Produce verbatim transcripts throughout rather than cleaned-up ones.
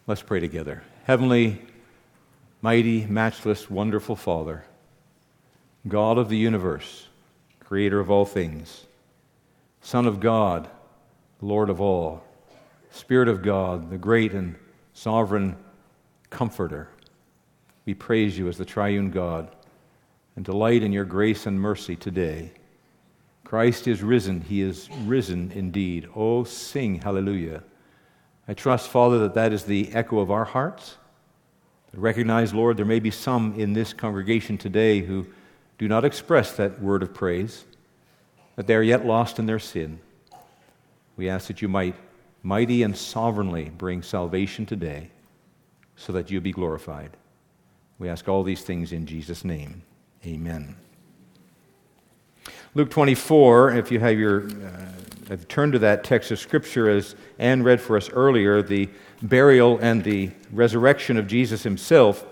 Let's pray together. Heavenly, mighty, matchless, wonderful Father, God of the universe, creator of all things, Son of God, Lord of all, Spirit of God, the great and sovereign Comforter, we praise you as the triune God and delight in your grace and mercy today. Christ is risen. He is risen indeed. Oh, sing hallelujah. I trust, Father, that that is the echo of our hearts. Recognize, Lord, there may be some in this congregation today who do not express that word of praise, that they are yet lost in their sin. We ask that you might mighty and sovereignly bring salvation today so that you be glorified. We ask all these things in Jesus' name. Amen. Luke twenty-four, if you have your, uh, have turned to that text of Scripture as Anne read for us earlier, the burial and the resurrection of Jesus himself.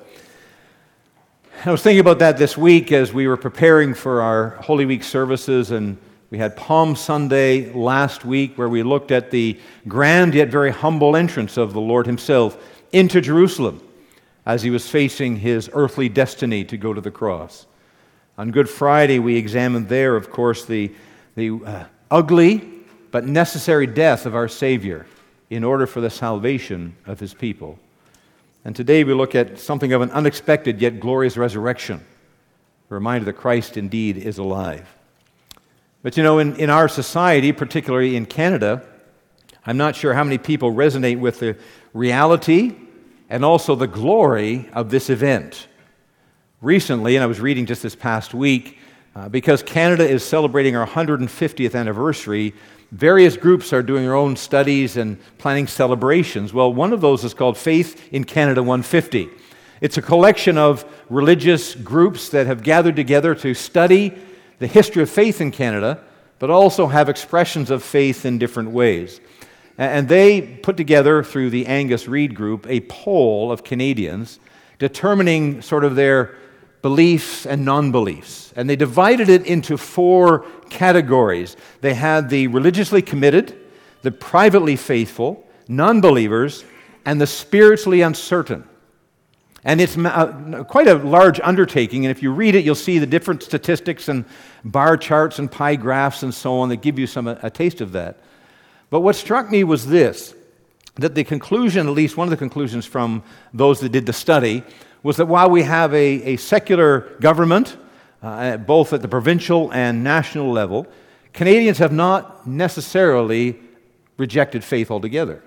I was thinking about that this week as we were preparing for our Holy Week services, and we had Palm Sunday last week where we looked at the grand yet very humble entrance of the Lord himself into Jerusalem as he was facing his earthly destiny to go to the cross. On Good Friday, we examined there, of course, the, the uh, ugly but necessary death of our Savior in order for the salvation of his people. And today we look at something of an unexpected yet glorious resurrection, a reminder that Christ indeed is alive. But you know, in, in our society, particularly in Canada, I'm not sure how many people resonate with the reality and also the glory of this event. Recently, and I was reading just this past week, uh, because Canada is celebrating our one hundred fiftieth anniversary, various groups are doing their own studies and planning celebrations. Well, one of those is called Faith in Canada one fifty. It's a collection of religious groups that have gathered together to study the history of faith in Canada, but also have expressions of faith in different ways. And they put together, through the Angus Reid Group, a poll of Canadians determining sort of their beliefs and non-beliefs. And they divided it into four categories. They had the religiously committed, the privately faithful, non-believers, and the spiritually uncertain. And it's quite a large undertaking, and if you read it, you'll see the different statistics and bar charts and pie graphs and so on that give you some a taste of that. But what struck me was this, that the conclusion, at least one of the conclusions from those that did the study, was that while we have a, a secular government, uh, both at the provincial and national level, Canadians have not necessarily rejected faith altogether.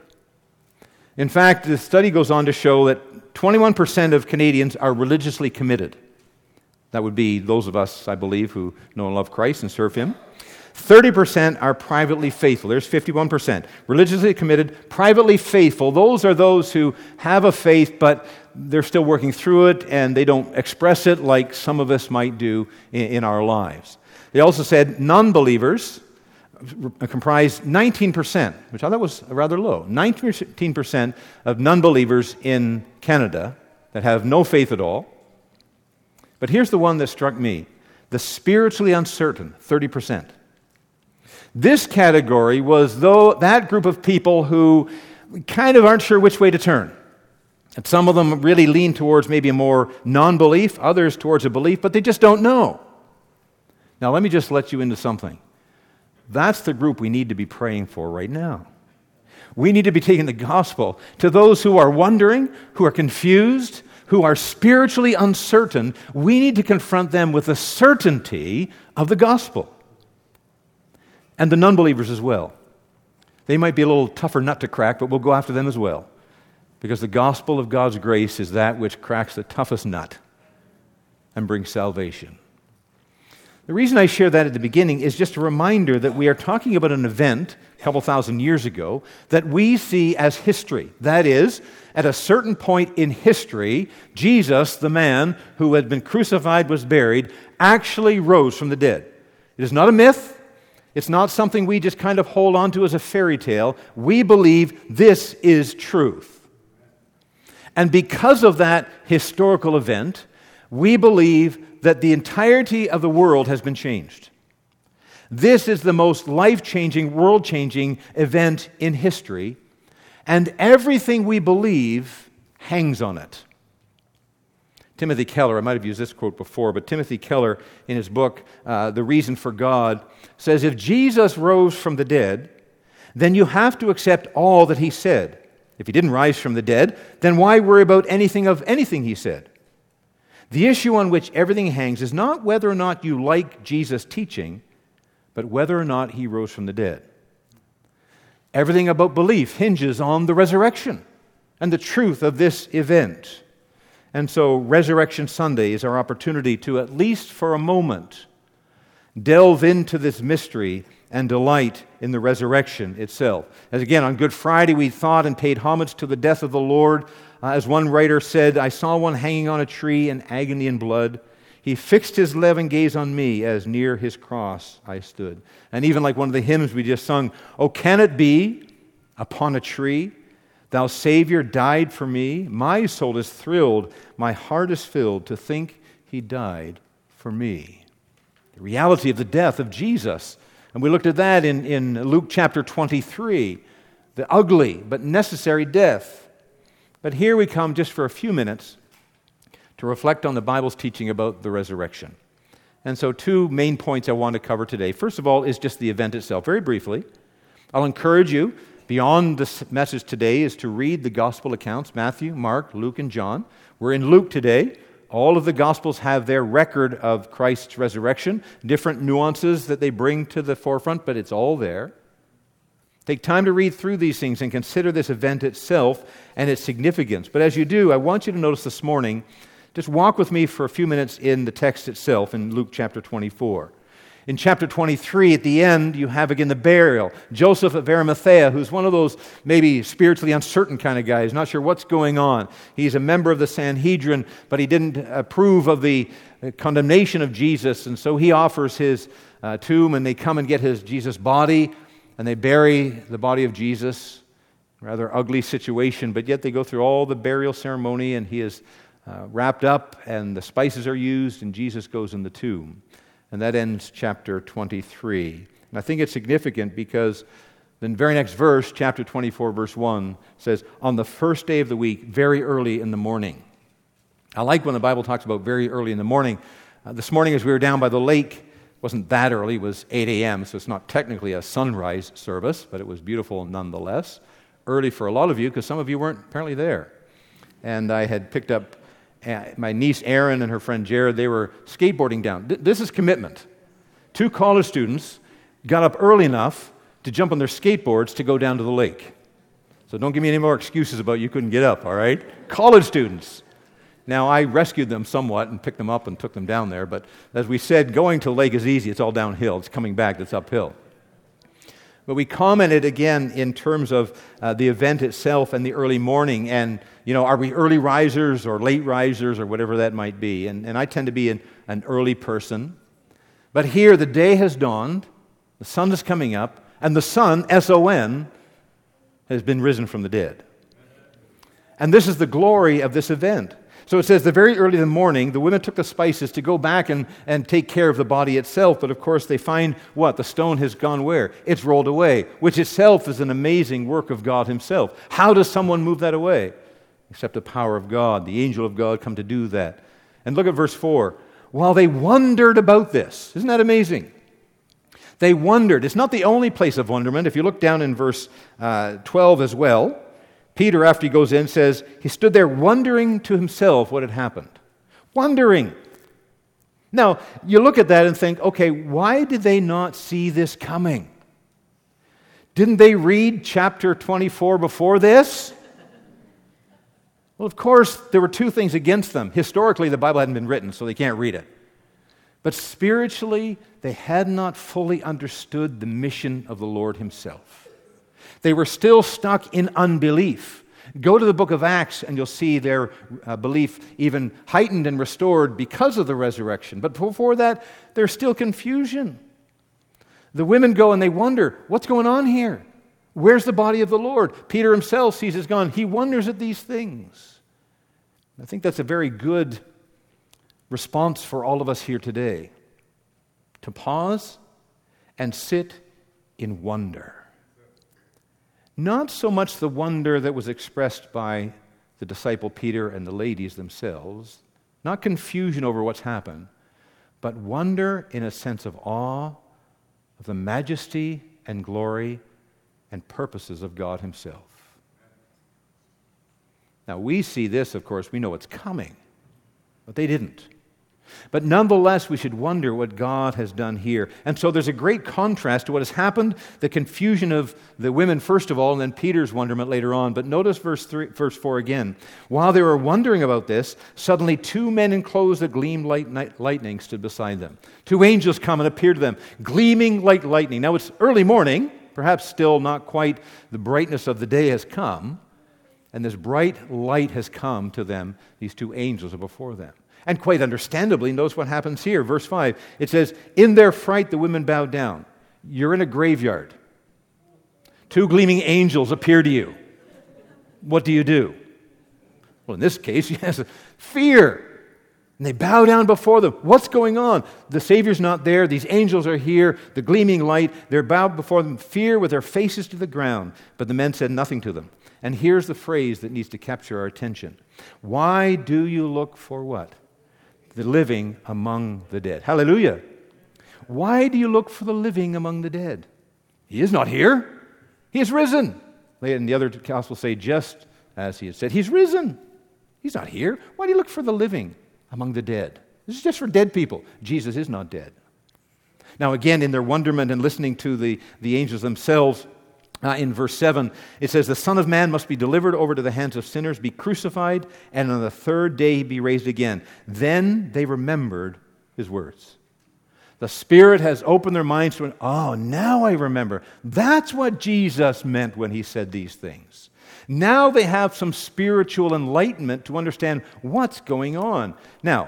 In fact, the study goes on to show that twenty-one percent of Canadians are religiously committed. That would be those of us, I believe, who know and love Christ and serve Him. thirty percent are privately faithful. There's fifty-one percent. Religiously committed, privately faithful. Those are those who have a faith, but they're still working through it, and they don't express it like some of us might do in, in our lives. They also said non-believers comprise nineteen percent, which I thought was rather low. nineteen percent of non-believers in Canada that have no faith at all. But here's the one that struck me. The spiritually uncertain, thirty percent. This category was though that group of people who kind of aren't sure which way to turn. And some of them really lean towards maybe a more non-belief, others towards a belief, but they just don't know. Now let me just let you into something. That's the group we need to be praying for right now. We need to be taking the gospel to those who are wondering, who are confused, who are spiritually uncertain. We need to confront them with the certainty of the gospel. And the non-believers as well. They might be a little tougher nut to crack, but we'll go after them as well. Because the gospel of God's grace is that which cracks the toughest nut and brings salvation. The reason I share that at the beginning is just a reminder that we are talking about an event a couple thousand years ago that we see as history. That is, at a certain point in history, Jesus, the man who had been crucified, was buried, actually rose from the dead. It is not a myth. It's not something we just kind of hold on to as a fairy tale. We believe this is truth. And because of that historical event, we believe that the entirety of the world has been changed. This is the most life-changing, world-changing event in history. and everything we believe hangs on it. Timothy Keller, I might have used this quote before, but Timothy Keller, in his book, uh, The Reason for God, says, if Jesus rose from the dead, then you have to accept all that he said. If he didn't rise from the dead, then why worry about anything of anything he said? The issue on which everything hangs is not whether or not you like Jesus' teaching, but whether or not he rose from the dead. Everything about belief hinges on the resurrection and the truth of this event. And so Resurrection Sunday is our opportunity to, at least for a moment, delve into this mystery and delight in the resurrection itself. As again, on Good Friday, we thought and paid homage to the death of the Lord. Uh, as one writer said, I saw one hanging on a tree in agony and blood. He fixed his loving gaze on me as near his cross I stood. And even like one of the hymns we just sung, oh, can it be upon a tree, thou Savior died for me? My soul is thrilled, my heart is filled to think he died for me. The reality of the death of Jesus. And we looked at that in, in Luke chapter twenty-three, the ugly but necessary death. But here we come just for a few minutes to reflect on the Bible's teaching about the resurrection. And so two main points I want to cover today. First of all is just the event itself, very briefly. I'll encourage you, beyond this message today, is to read the gospel accounts, Matthew, Mark, Luke, and John. We're in Luke today. All of the Gospels have their record of Christ's resurrection, different nuances that they bring to the forefront, but it's all there. Take time to read through these things and consider this event itself and its significance. But as you do, I want you to notice this morning, just walk with me for a few minutes in the text itself in Luke chapter twenty-four. In chapter twenty-three, at the end, you have again the burial. Joseph of Arimathea, who's one of those maybe spiritually uncertain kind of guys, not sure what's going on. He's a member of the Sanhedrin, but he didn't approve of the condemnation of Jesus, and so he offers his uh, tomb, and they come and get his Jesus' body, and they bury the body of Jesus. Rather ugly situation, but yet they go through all the burial ceremony, and he is uh, wrapped up, and the spices are used, and Jesus goes in the tomb. And that ends chapter twenty-three. And I think it's significant because the very next verse, chapter twenty-four, verse one, says, on the first day of the week, very early in the morning. I like when the Bible talks about very early in the morning. Uh, this morning as we were down by the lake, it wasn't that early, it was eight a.m., so it's not technically a sunrise service, but it was beautiful nonetheless. Early for a lot of you, because some of you weren't apparently there. And I had picked up my niece Erin and her friend Jared. They were skateboarding down. This is commitment. Two college students got up early enough to jump on their skateboards to go down to the lake. So don't give me any more excuses about you couldn't get up, all right? College students. Now, I rescued them somewhat and picked them up and took them down there, but as we said, going to the lake is easy. It's all downhill. It's coming back that's uphill. But we commented again in terms of uh, the event itself and the early morning. And, you know, are we early risers or late risers or whatever that might be? And, and I tend to be an, an early person. But here the day has dawned, the sun is coming up, and the Son, S O N, has been risen from the dead. And this is the glory of this event. So it says, the very early in the morning, the women took the spices to go back and, and take care of the body itself. But of course, they find what? The stone has gone where? It's rolled away, which itself is an amazing work of God himself. How does someone move that away? Except the power of God, the angel of God come to do that. And look at verse four. While they wondered about this. Isn't that amazing? They wondered. It's not the only place of wonderment. If you look down in verse uh, twelve as well, Peter, after he goes in, says, he stood there wondering to himself what had happened. Wondering. Now, you look at that and think, okay, why did they not see this coming? Didn't they read chapter twenty-four before this? Well, of course, there were two things against them. Historically, the Bible hadn't been written, so they can't read it. But spiritually, they had not fully understood the mission of the Lord himself. They were still stuck in unbelief. Go to the book of Acts and you'll see their uh, belief even heightened and restored because of the resurrection. But before that, there's still confusion. The women go and they wonder, what's going on here? Where's the body of the Lord? Peter himself sees it's gone. He wonders at these things. I think that's a very good response for all of us here today. To pause and sit in wonder. Not so much the wonder that was expressed by the disciple Peter and the ladies themselves, not confusion over what's happened, but wonder in a sense of awe of the majesty and glory and purposes of God Himself. Now, we see this, of course, we know it's coming, but they didn't. But nonetheless, we should wonder what God has done here. And so there's a great contrast to what has happened, the confusion of the women first of all, and then Peter's wonderment later on. But notice verse three, verse four again. While they were wondering about this, suddenly two men in clothes that gleamed like lightning stood beside them. Two angels come and appear to them, gleaming like lightning. Now it's early morning, perhaps still not quite the brightness of the day has come, and this bright light has come to them. These two angels are before them. And quite understandably, notice what happens here. Verse five, it says, in their fright the women bowed down. You're in a graveyard. Two gleaming angels appear to you. What do you do? Well, in this case, yes, fear. And they bow down before them. What's going on? The Savior's not there. These angels are here. The gleaming light. They're bowed before them, fear with their faces to the ground. But the men said nothing to them. And here's the phrase that needs to capture our attention. Why do you look for what? The living among the dead. Hallelujah. Why do you look for the living among the dead? He is not here. He is risen. And the other Gospels say just as He had said. He's risen. He's not here. Why do you look for the living among the dead? This is just for dead people. Jesus is not dead. Now again, in their wonderment and listening to the, the angels themselves, Uh, in verse seven, it says, the Son of Man must be delivered over to the hands of sinners, be crucified, and on the third day He be raised again. Then they remembered His words. The Spirit has opened their minds to, oh, now I remember. That's what Jesus meant when He said these things. Now they have some spiritual enlightenment to understand what's going on. Now,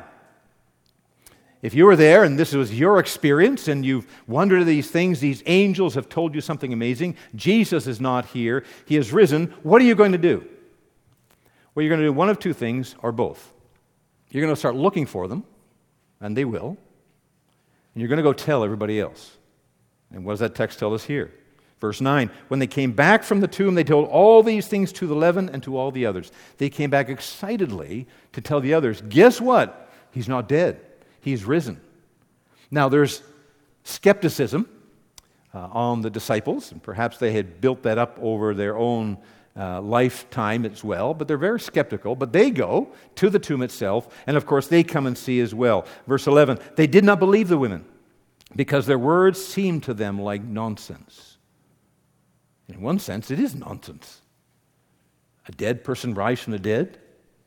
if you were there and this was your experience and you've wondered at these things, these angels have told you something amazing, Jesus is not here, He is risen, what are you going to do? Well, you're going to do one of two things or both. You're going to start looking for them, and they will, and you're going to go tell everybody else. And what does that text tell us here? Verse nine, when they came back from the tomb, they told all these things to the eleven and to all the others. They came back excitedly to tell the others, guess what? He's not dead. He's risen. Now, there's skepticism uh, on the disciples, and perhaps they had built that up over their own uh, lifetime as well, but they're very skeptical. But they go to the tomb itself, and of course, they come and see as well. Verse eleven, they did not believe the women because their words seemed to them like nonsense. In one sense, it is nonsense. A dead person rise from the dead?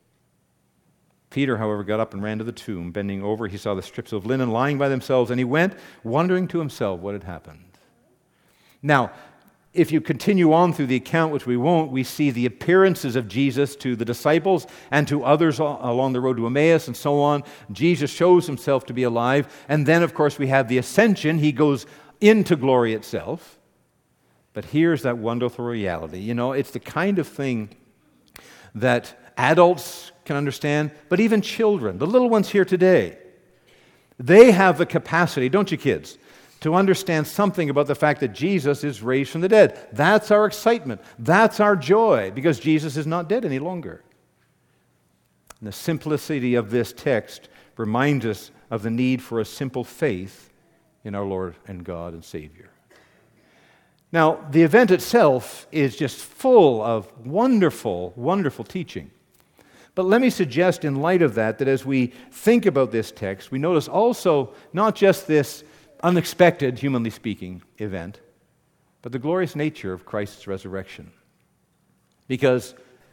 Peter, however, got up and ran to the tomb. Bending over, he saw the strips of linen lying by themselves, and he went, wondering to himself what had happened. Now, if you continue on through the account, which we won't, we see the appearances of Jesus to the disciples and to others along the road to Emmaus and so on. Jesus shows Himself to be alive. And then, of course, we have the ascension. He goes into glory itself. But here's that wonderful reality. You know, it's the kind of thing that adults can understand, but even children, the little ones here today, they have the capacity, don't you kids, to understand something about the fact that Jesus is raised from the dead. That's our excitement. That's our joy, because Jesus is not dead any longer. And the simplicity of this text reminds us of the need for a simple faith in our Lord and God and Savior. Now, the event itself is just full of wonderful, wonderful teaching. But let me suggest in light of that, that as we think about this text, we notice also not just this unexpected, humanly speaking, event, but the glorious nature of Christ's resurrection. Because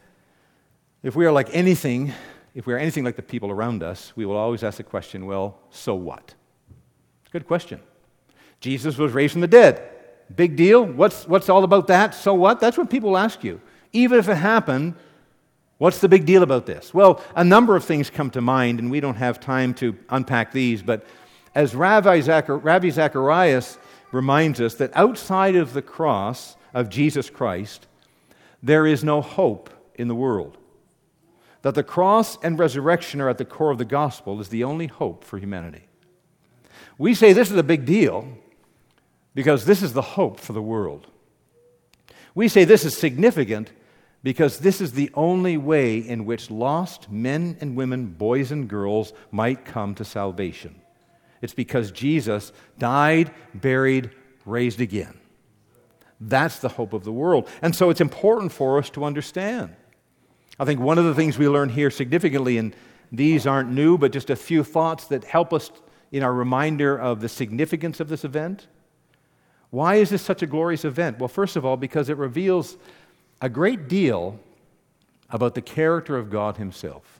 if we are like anything, if we are anything like the people around us, we will always ask the question, well, so what? Good question. Jesus was raised from the dead. Big deal? What's, what's all about that? So what? That's what people ask you. Even if it happened, what's the big deal about this? Well, a number of things come to mind, and we don't have time to unpack these, but as Rabbi, Zachar- Rabbi Zacharias reminds us that outside of the cross of Jesus Christ, there is no hope in the world. That the cross and resurrection are at the core of the gospel is the only hope for humanity. We say this is a big deal because this is the hope for the world. We say this is significant because this is the only way in which lost men and women, boys and girls, might come to salvation. It's because Jesus died, buried, raised again. That's the hope of the world. And so it's important for us to understand. I think one of the things we learn here significantly, and these aren't new, but just a few thoughts that help us in our reminder of the significance of this event. Why is this such a glorious event? Well, first of all, because it reveals a great deal about the character of God Himself.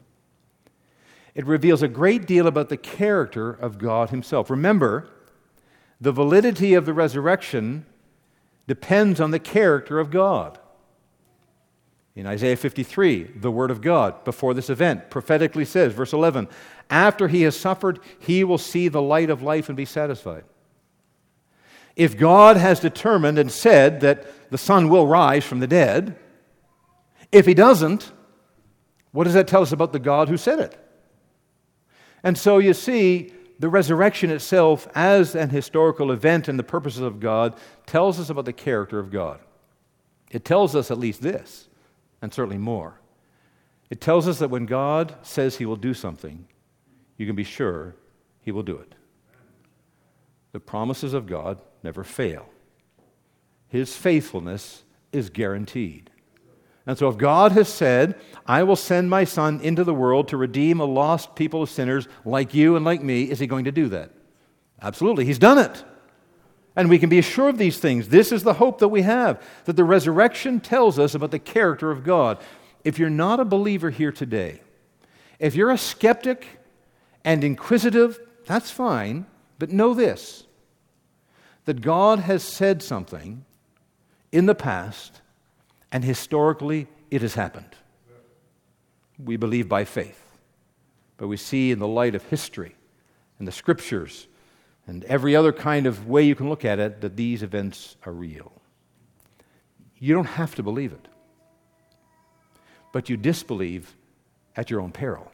It reveals a great deal about the character of God Himself. Remember, the validity of the resurrection depends on the character of God. In Isaiah fifty-three, the Word of God, before this event, prophetically says, verse eleven, after He has suffered, He will see the light of life and be satisfied. If God has determined and said that the Son will rise from the dead, if He doesn't, what does that tell us about the God who said it? And so you see, the resurrection itself as an historical event and the purposes of God tells us about the character of God. It tells us at least this, and certainly more. It tells us that when God says He will do something, you can be sure He will do it. The promises of God never fail. His faithfulness is guaranteed. And so if God has said, I will send my Son into the world to redeem a lost people of sinners like you and like me, is He going to do that? Absolutely. He's done it. And we can be assured of these things. This is the hope that we have, that the resurrection tells us about the character of God. If you're not a believer here today, if you're a skeptic and inquisitive, that's fine, but know this, that God has said something in the past, and historically it has happened. We believe by faith, but we see in the light of history and the Scriptures and every other kind of way you can look at it that these events are real. You don't have to believe it, but you disbelieve at your own peril.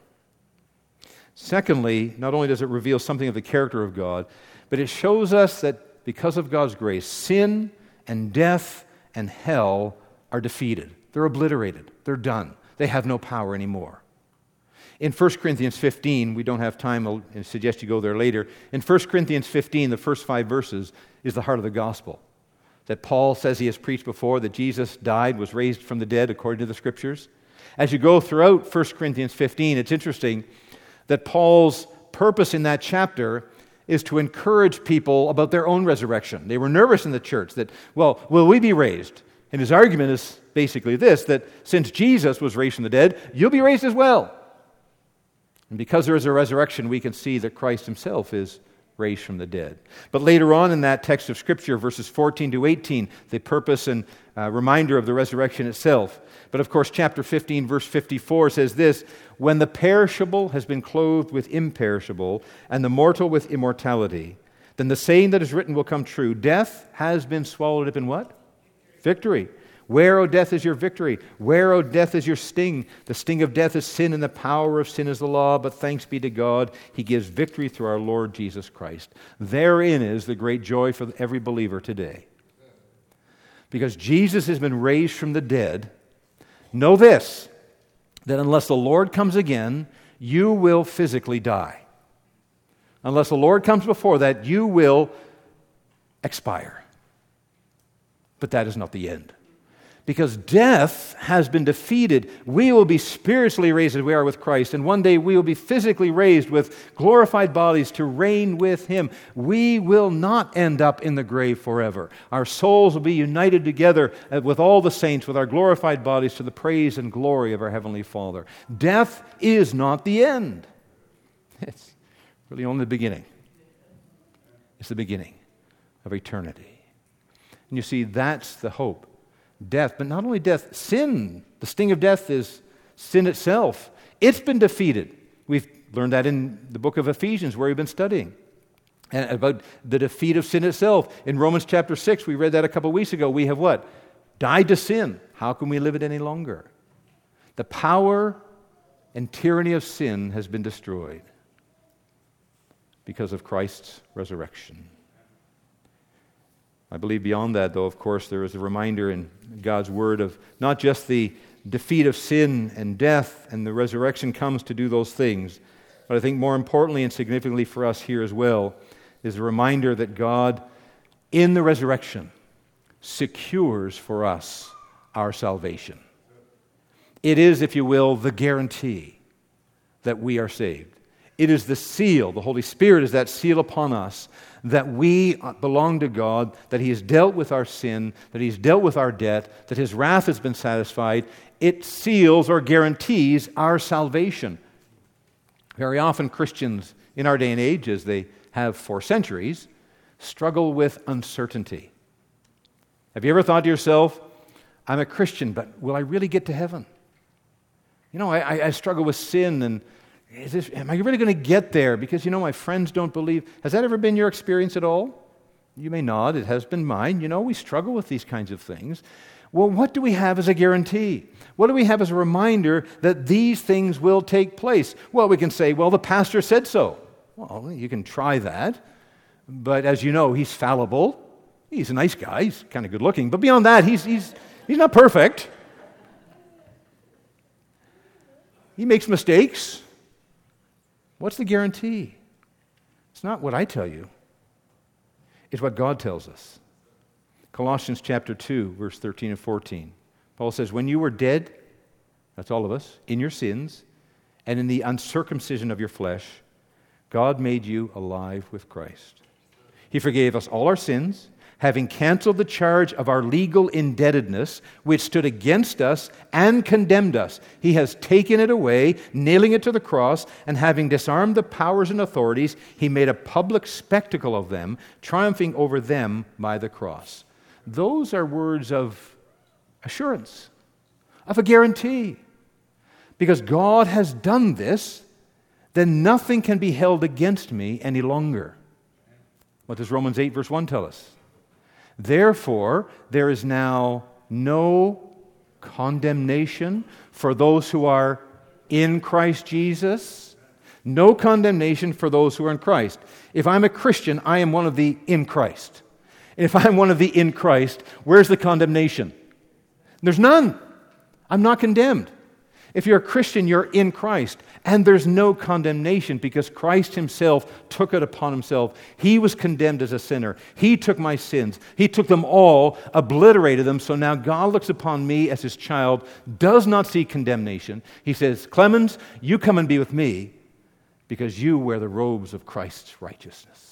Secondly, not only does it reveal something of the character of God, but it shows us that because of God's grace, sin and death and hell are defeated. They're obliterated. They're done. They have no power anymore. In First Corinthians fifteen, we don't have time, I'll suggest you go there later. In First Corinthians fifteen, the first five verses is the heart of the gospel. That Paul says he has preached before, that Jesus died, was raised from the dead according to the Scriptures. As you go throughout First Corinthians fifteen, it's interesting that Paul's purpose in that chapter is to encourage people about their own resurrection. They were nervous in the church that, well, will we be raised? And his argument is basically this, that since Jesus was raised from the dead, you'll be raised as well. And because there is a resurrection, we can see that Christ Himself is raised from the dead. But later on in that text of Scripture, verses fourteen to eighteen, the purpose and uh, reminder of the resurrection itself. But of course, chapter fifteen, verse fifty-four says this, when the perishable has been clothed with imperishable, and the mortal with immortality, then the saying that is written will come true. Death has been swallowed up in what? Victory. Where, O death, is your victory? Where, O death, is your sting? The sting of death is sin, and the power of sin is the law. But thanks be to God, He gives victory through our Lord Jesus Christ. Therein is the great joy for every believer today. Because Jesus has been raised from the dead, know this, that unless the Lord comes again, you will physically die. Unless the Lord comes before that, you will expire. But that is not the end. Because death has been defeated, we will be spiritually raised as we are with Christ, and one day we will be physically raised with glorified bodies to reign with Him. We will not end up in the grave forever. Our souls will be united together with all the saints with our glorified bodies to the praise and glory of our Heavenly Father. Death is not the end. It's really only the beginning. It's the beginning of eternity. And you see, that's the hope. Death, but not only death, sin. The sting of death is sin itself. It's been defeated. We've learned that in the book of Ephesians where we've been studying. And about the defeat of sin itself. In Romans chapter six, we read that a couple of weeks ago. We have what? Died to sin. How can we live it any longer? The power and tyranny of sin has been destroyed because of Christ's resurrection. I believe beyond that, though, of course, there is a reminder in God's Word of not just the defeat of sin and death, and the resurrection comes to do those things, but I think more importantly and significantly for us here as well is a reminder that God, in the resurrection, secures for us our salvation. It is, if you will, the guarantee that we are saved. It is the seal, the Holy Spirit is that seal upon us that we belong to God, that He has dealt with our sin, that He's dealt with our debt, that His wrath has been satisfied. It seals or guarantees our salvation. Very often Christians in our day and age, as they have for centuries, struggle with uncertainty. Have you ever thought to yourself, I'm a Christian, but will I really get to heaven? You know, I, I struggle with sin, and is this, am I really going to get there? Because, you know, my friends don't believe. Has that ever been your experience at all? You may nod. It has been mine. You know, we struggle with these kinds of things. Well, what do we have as a guarantee? What do we have as a reminder that these things will take place? Well, we can say, well, the pastor said so. Well, you can try that. But as you know, he's fallible. He's a nice guy. He's kind of good looking. But beyond that, he's, he's, he's not perfect. He makes mistakes. What's the guarantee? It's not what I tell you. It's what God tells us. Colossians chapter two, verse thirteen and fourteen. Paul says, when you were dead, that's all of us, in your sins, and in the uncircumcision of your flesh, God made you alive with Christ. He forgave us all our sins, having canceled the charge of our legal indebtedness, which stood against us and condemned us. He has taken it away, nailing it to the cross, and having disarmed the powers and authorities, He made a public spectacle of them, triumphing over them by the cross. Those are words of assurance, of a guarantee. Because God has done this, then nothing can be held against me any longer. What does Romans eight verse one tell us? Therefore, there is now no condemnation for those who are in Christ Jesus. No condemnation for those who are in Christ. If I'm a Christian, I am one of the in Christ. If I'm one of the in Christ, where's the condemnation? There's none. I'm not condemned. If you're a Christian, you're in Christ. And there's no condemnation because Christ Himself took it upon Himself. He was condemned as a sinner. He took my sins. He took them all, obliterated them. So now God looks upon me as His child, does not see condemnation. He says, Clemens, you come and be with me because you wear the robes of Christ's righteousness.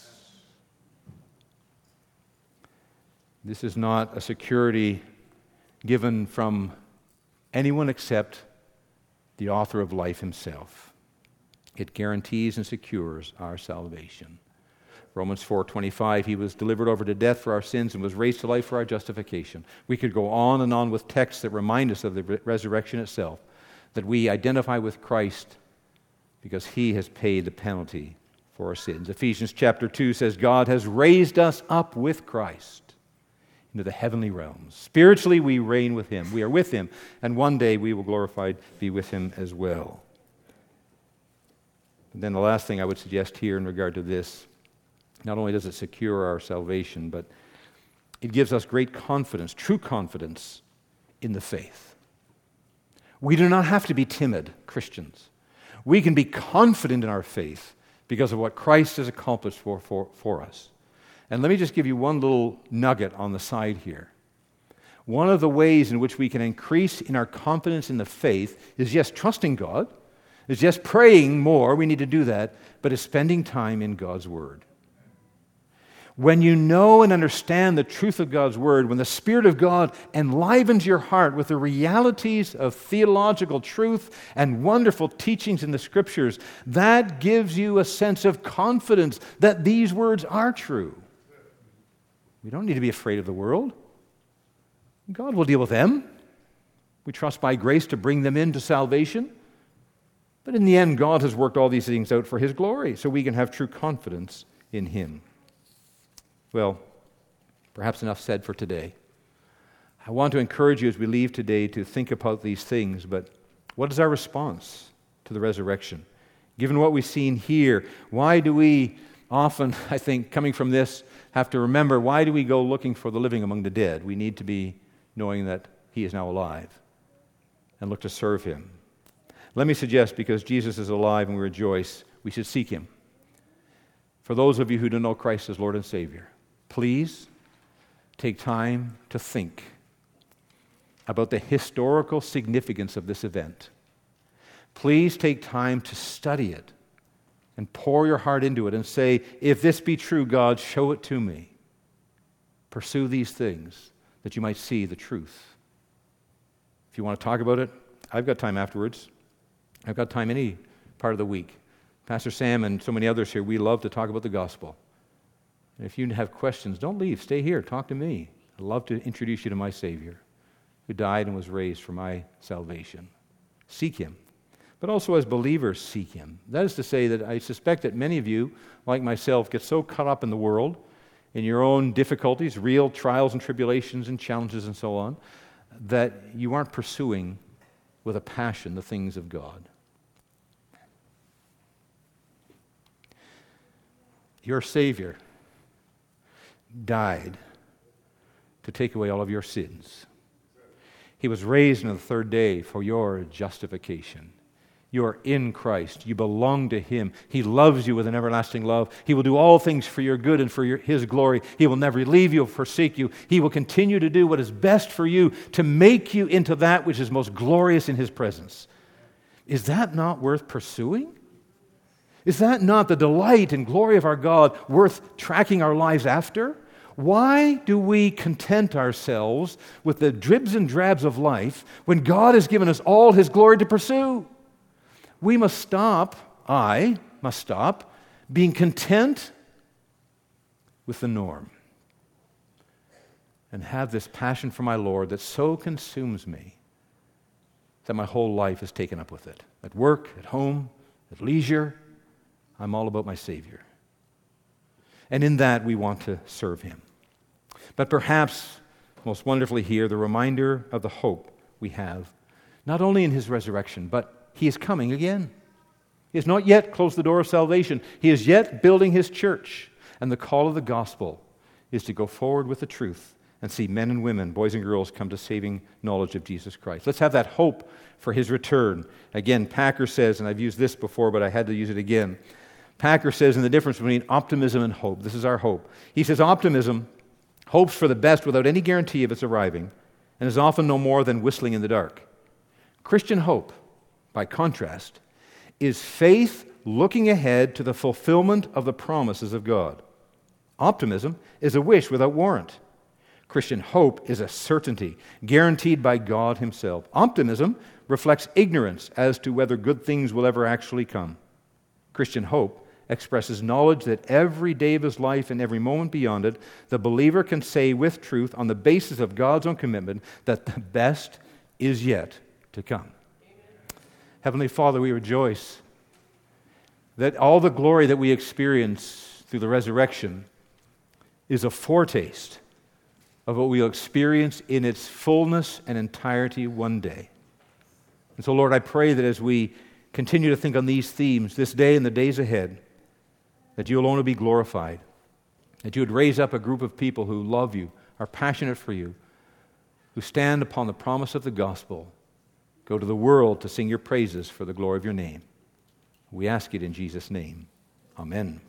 This is not a security given from anyone except the author of life Himself. It guarantees and secures our salvation. Romans four twenty-five, He was delivered over to death for our sins and was raised to life for our justification. We could go on and on with texts that remind us of the re- resurrection itself, that we identify with Christ because He has paid the penalty for our sins. Ephesians chapter two says, God has raised us up with Christ into the heavenly realms. Spiritually, we reign with Him. We are with Him, and one day we will glorified be with Him as well. And then the last thing I would suggest here in regard to this, not only does it secure our salvation, but it gives us great confidence, true confidence in the faith. We do not have to be timid Christians. We can be confident in our faith because of what Christ has accomplished for, for, for us. And let me just give you one little nugget on the side here. One of the ways in which we can increase in our confidence in the faith is, yes, trusting God, is just praying more, we need to do that, but is spending time in God's Word. When you know and understand the truth of God's Word, when the Spirit of God enlivens your heart with the realities of theological truth and wonderful teachings in the Scriptures, that gives you a sense of confidence that these words are true. We don't need to be afraid of the world. God will deal with them. We trust by grace to bring them into salvation. But in the end, God has worked all these things out for His glory, so we can have true confidence in Him. Well, perhaps enough said for today. I want to encourage you as we leave today to think about these things, but what is our response to the resurrection? Given what we've seen here, why do we often, I think, coming from this, have to remember, why do we go looking for the living among the dead? We need to be knowing that he is now alive and look to serve him. Let me suggest, because Jesus is alive and we rejoice, we should seek him. For those of you who don't know Christ as Lord and Savior, please take time to think about the historical significance of this event. Please take time to study it and pour your heart into it and say, if this be true, God, show it to me. Pursue these things that you might see the truth. If you want to talk about it, I've got time afterwards. I've got time any part of the week. Pastor Sam and so many others here, we love to talk about the gospel. And if you have questions, don't leave. Stay here. Talk to me. I'd love to introduce you to my Savior, who died and was raised for my salvation. Seek him. But also as believers, seek him. That is to say that I suspect that many of you, like myself, get so caught up in the world, in your own difficulties, real trials and tribulations and challenges and so on, that you aren't pursuing with a passion the things of God. Your Savior died to take away all of your sins. He was raised on the third day for your justification. You are in Christ. You belong to him. He loves you with an everlasting love. He will do all things for your good and for your, his glory. He will never leave you or forsake you. He will continue to do what is best for you to make you into that which is most glorious in his presence. Is that not worth pursuing? Is that not the delight and glory of our God worth tracking our lives after? Why do we content ourselves with the dribs and drabs of life when God has given us all his glory to pursue? We must stop, I must stop, being content with the norm and have this passion for my Lord that so consumes me that my whole life is taken up with it. At work, at home, at leisure, I'm all about my Savior. And in that, we want to serve him. But perhaps, most wonderfully here, the reminder of the hope we have, not only in his resurrection, but he is coming again. He has not yet closed the door of salvation. He is yet building his church. And the call of the gospel is to go forward with the truth and see men and women, boys and girls, come to saving knowledge of Jesus Christ. Let's have that hope for his return. Again, Packer says, and I've used this before, but I had to use it again. Packer says in the difference between optimism and hope. This is our hope. He says optimism hopes for the best without any guarantee of its arriving and is often no more than whistling in the dark. Christian hope, by contrast, is faith looking ahead to the fulfillment of the promises of God. Optimism is a wish without warrant. Christian hope is a certainty guaranteed by God himself. Optimism reflects ignorance as to whether good things will ever actually come. Christian hope expresses knowledge that every day of his life and every moment beyond it, the believer can say with truth on the basis of God's own commitment that the best is yet to come. Heavenly Father, we rejoice that all the glory that we experience through the resurrection is a foretaste of what we'll experience in its fullness and entirety one day. And so, Lord, I pray that as we continue to think on these themes this day and the days ahead, that you alone will be glorified, that you would raise up a group of people who love you, are passionate for you, who stand upon the promise of the gospel, go to the world to sing your praises for the glory of your name. We ask it in Jesus' name. Amen.